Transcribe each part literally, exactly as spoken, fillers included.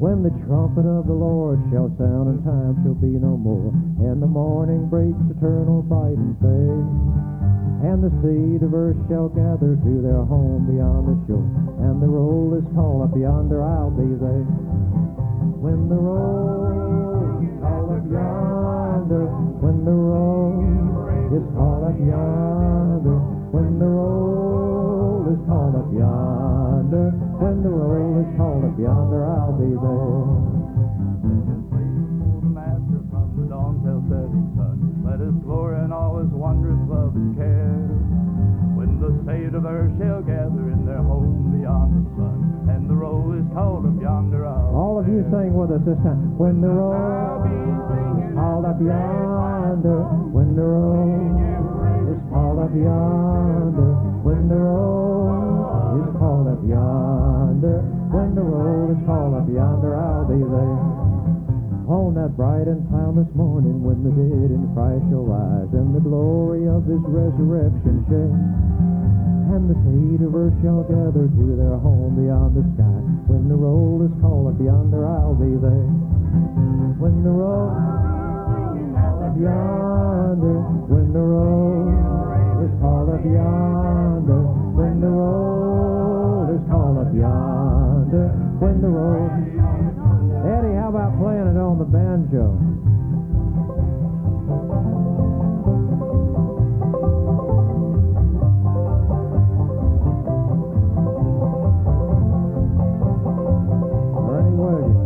when the trumpet of the Lord shall sound and time shall be no more, and the morning breaks eternal bright and fair, and the seed of earth shall gather to their home beyond the shore, and the roll is called up yonder, I'll be there. When the roll is called up yonder, when the roll is called up yonder, when the roll is called up yonder, when the roll is called up yonder, I'll be there. The Master from the dawn till setting sun, let us glory in all his wondrous love and care. When the saved of earth shall gather in their home beyond the sun, and the roll is called up yonder, I'll all of you sing with us this time. When the roll is called up yonder, when the roll is called up yonder, when the roll is called up yonder, when the roll is called up yonder, I'll be there. On that bright and cloudless morning, when the dead in Christ shall rise, and the glory of his resurrection share, and the seed of earth shall gather to their home beyond the sky, when the roll is called up yonder, I'll be there. When the roll is called up yonder, when the roll is called up yonder, when the roll is called up yonder, when the roll. Eddie, how about playing it on the banjo? Ernie Williams.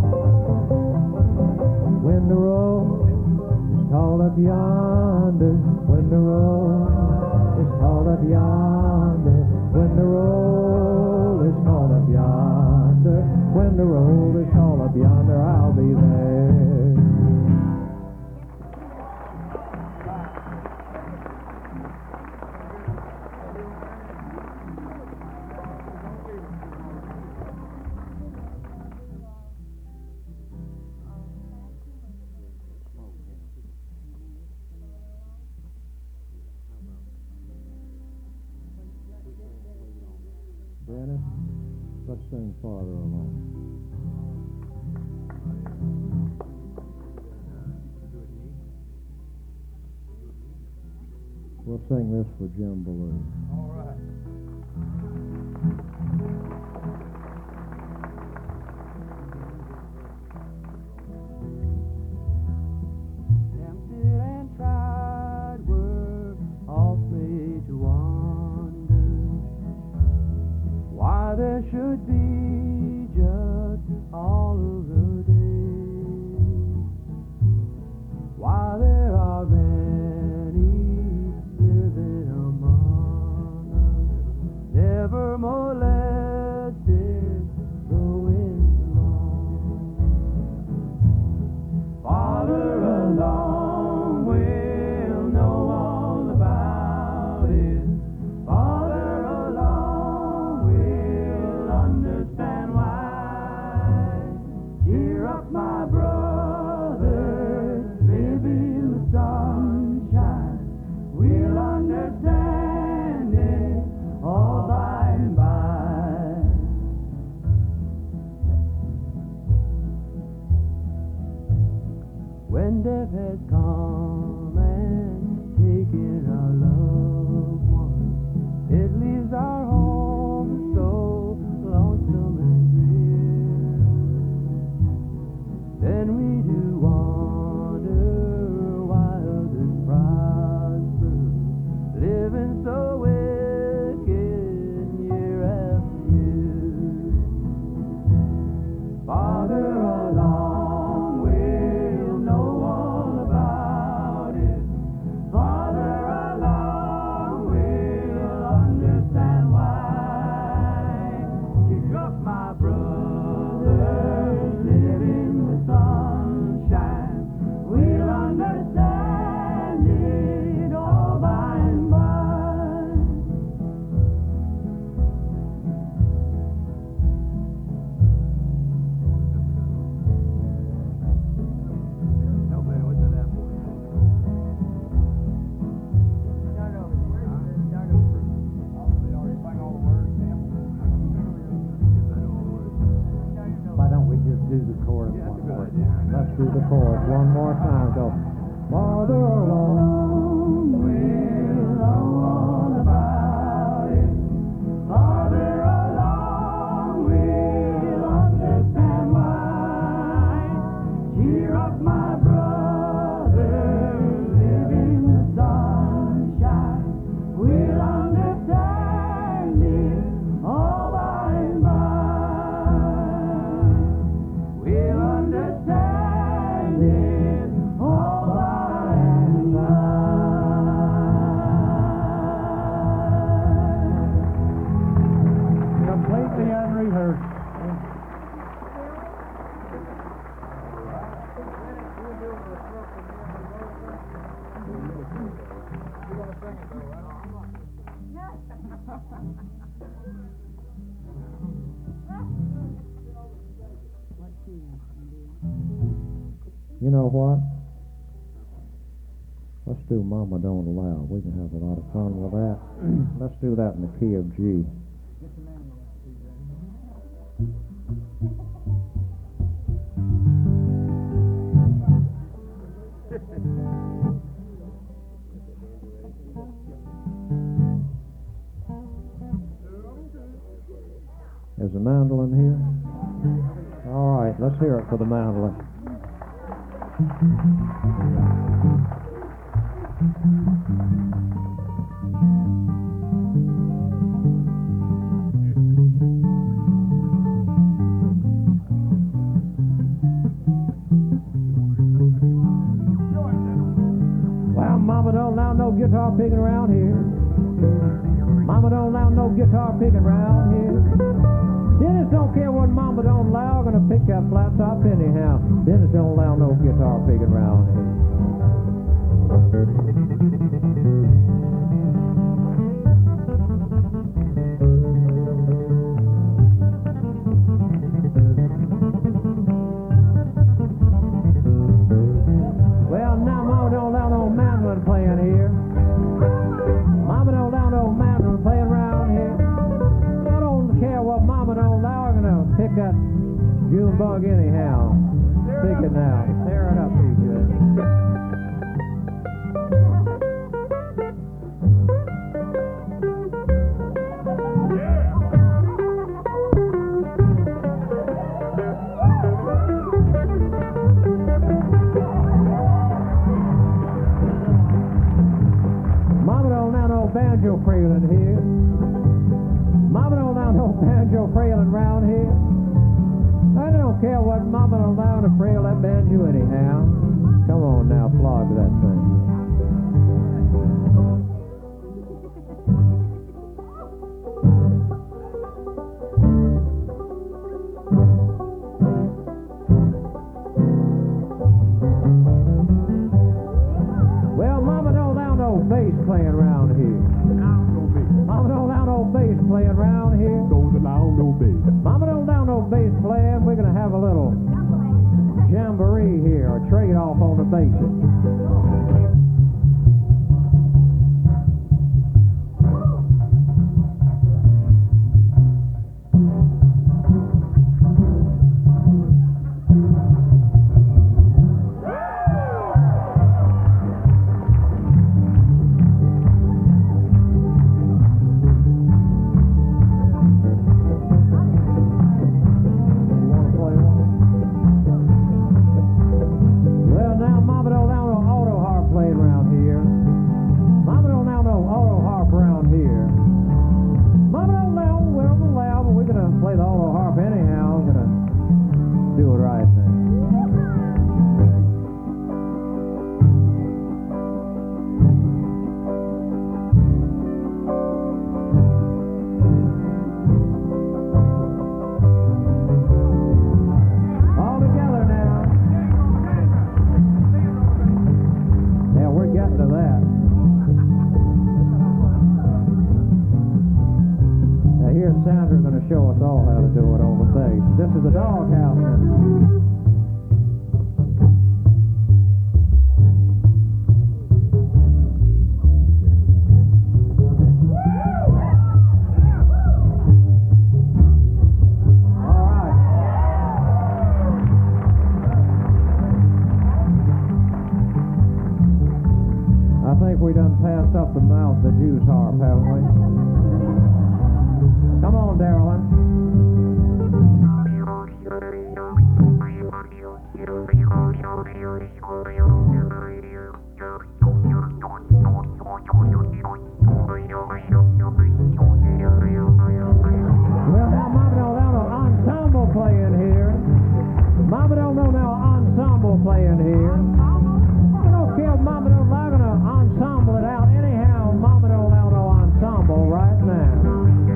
When the roll is called up yonder, when the roll is called up yonder, when the roll is called up yonder, when the roll is called up yonder, I'll be there. Dennis, let's sing farther along. We'll sing this for Jim Ballou. All right. Tempted and tried were all made to wander, why there should be just all of the day, why there are many living among us, never molested, going along. Father alone will know all about it. Father alone will understand why. Cheer up, my brother, live in the sunshine. We'll understand it all by and by. When death has come and taken our loved ones, it leaves our home so lonesome and drear. Then we do wonder why others prosper, living so wicked year after year. Father alone will know all about let's do the chorus one more time. Go farther along. Well, I want about it. Farther along, we'll understand why. Cheer up, my brother, live in the sunshine. We'll understand it all by and by. We'll understand it all by and by. Completely unrehearsed. You know what? Let's do Mama Don't Allow. We can have a lot of fun with that. Let's do that in the key of G. Is the mandolin here? All right, let's hear it for the mandolin. Well, Mama don't allow no guitar picking around here. Mama don't allow no guitar picking around here. Dennis don't care what Mama don't allow, gonna pick that flat top anyhow. Dennis don't allow no guitar picking around here. Well, now Mama don't allow no mandolin playing here. Mama don't allow no mandolin playing around here. I don't care what Mama don't allow, I'm gonna pick that June bug anyhow. Pick it now. Tear it up, P J. Mama don't allow no banjo prelude here. Mama don't allow no banjo prelude round here. I don't care what Mama don't allow to frail that banjo anyhow. Come on now, flog that thing. Well, Mama don't allow no bass playing around here. Mama don't allow no bass playing around here. Don't allow no bass. Mama don't allow no bass playing. We're gonna have a little jamboree here, or trade off on the bases. Well, now Mama don't allow no auto harp playing around here. Mama don't allow no auto harp around here. Mama don't allow, we don't allow, but we're gonna play the auto harp anyhow. We're gonna do it right now. All together now. Yeah, we're getting to that. Now here's Sandra going to show us all how to do it on the bass. This is the Doghouse now. All right. Rogers harp, haven't we? Come on, Darylyn. Well, now, Mama don't know no ensemble playing here. Mama don't know no ensemble playing here. I don't care if Mama don't like to ensemble it out. Anyhow, Mama don't allow no ensemble right now.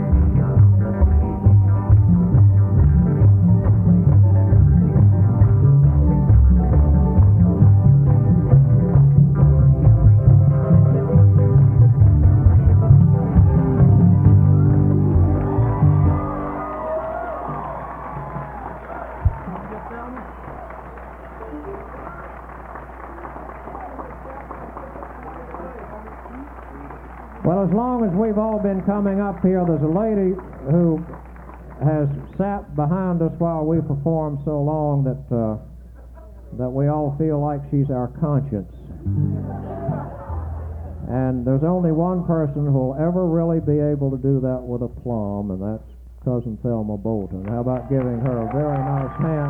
Well, as long as we've all been coming up here, there's a lady who has sat behind us while we performed so long that uh, that we all feel like she's our conscience. And there's only one person who'll ever really be able to do that with aplomb, and that's Cousin Thelma Bolton. How about giving her a very nice hand?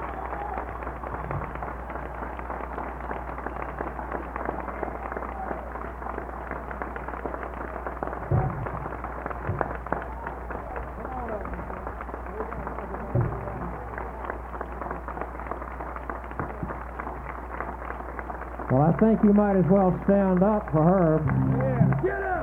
Well, I think you might as well stand up for her. Yeah, get up!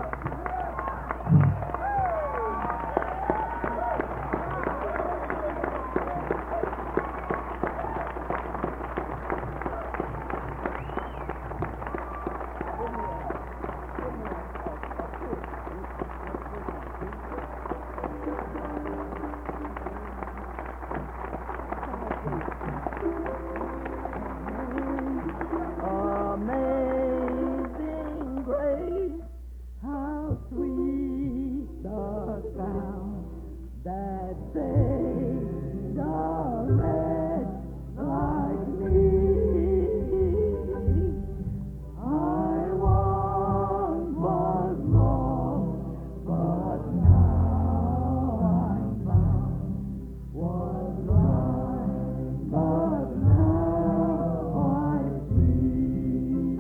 Amazing grace, how sweet the sound that saved a wretch like me. I once was lost, but now I'm found. Was blind, but now I see.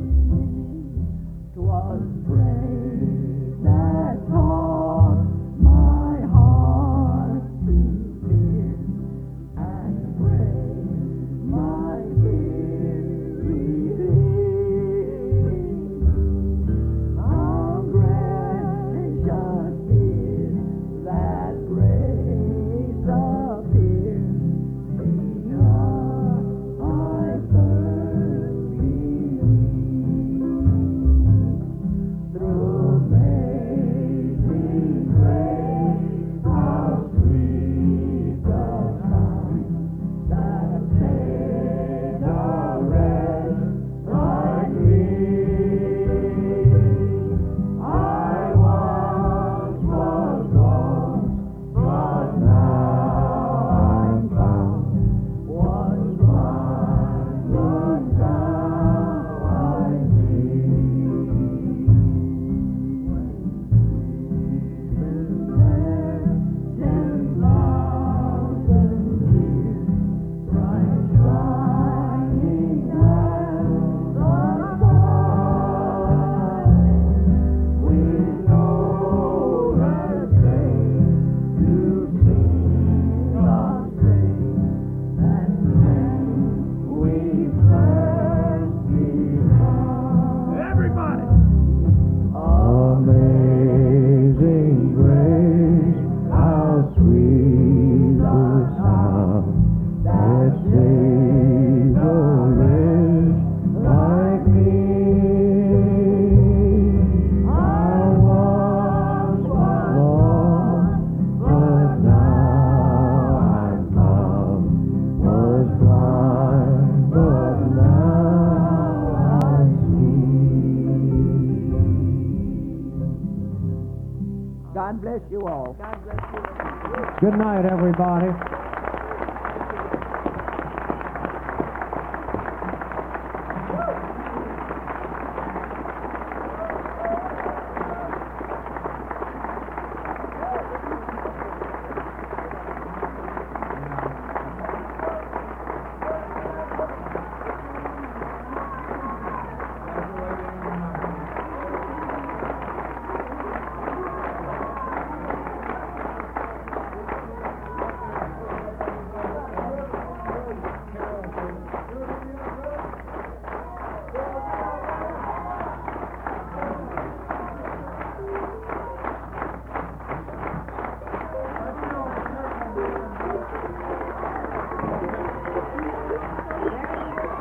'Twas grace that taught my heart to fear, and grace my fear relieved. How gracious is that grace appeared, because I first believed. Through amazing grace, how sweet the sound that saved a wretch like me. I once was lost, but now I'm found. Was blind, but now I see. Ten thousand years, bright shining as the sun, with no mistake to sing of grace, and when we first begun. Everybody! Amazing grace, how sweet the sound that saved a wretch like me. I once was lost, but now I'm found. Was blind, but now I see. God bless you all. God bless you. Good night, everybody.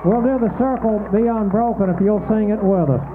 We'll do the circle Be Unbroken if you'll sing it with us.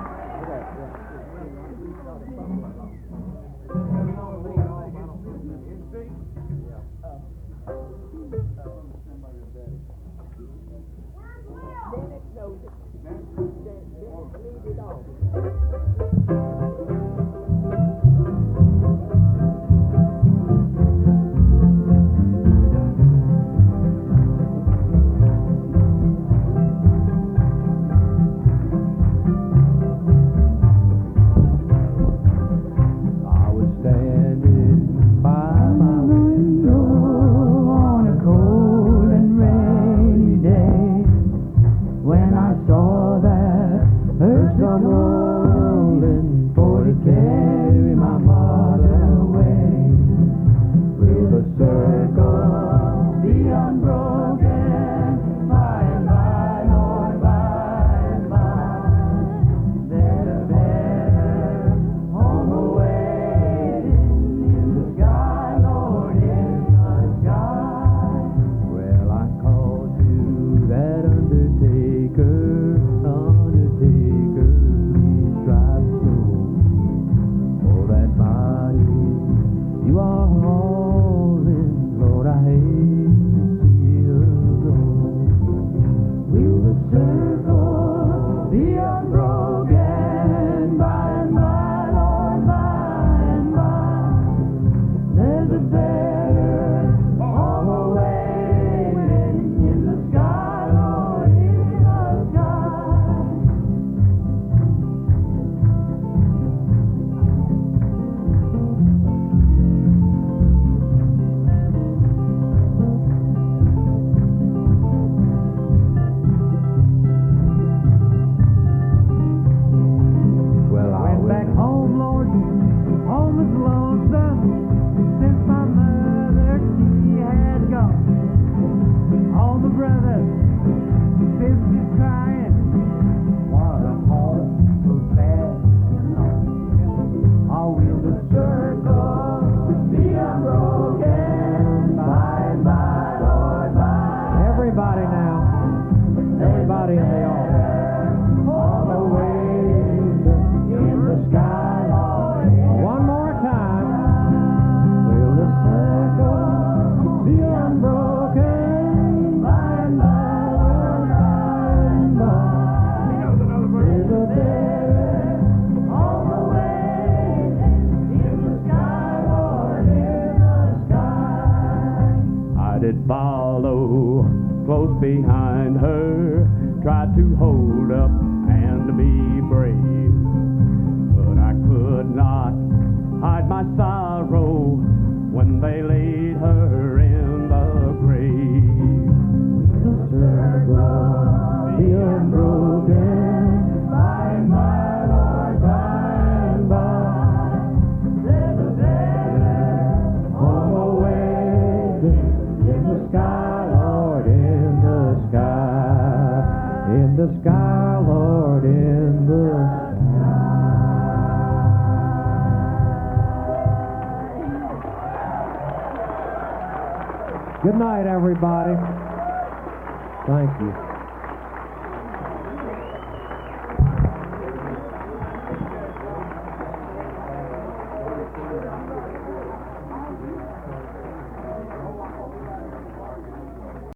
Follow close behind her, try to hold up and be brave, but I could not hide my sorrow when they laid her in the grave. The circle, the unbroken, by and by, Lord, by and by, there's a better home awaiting. In the sky, Lord, in the sky, in the sky, Lord, in the sky. Good night, everybody. Thank you.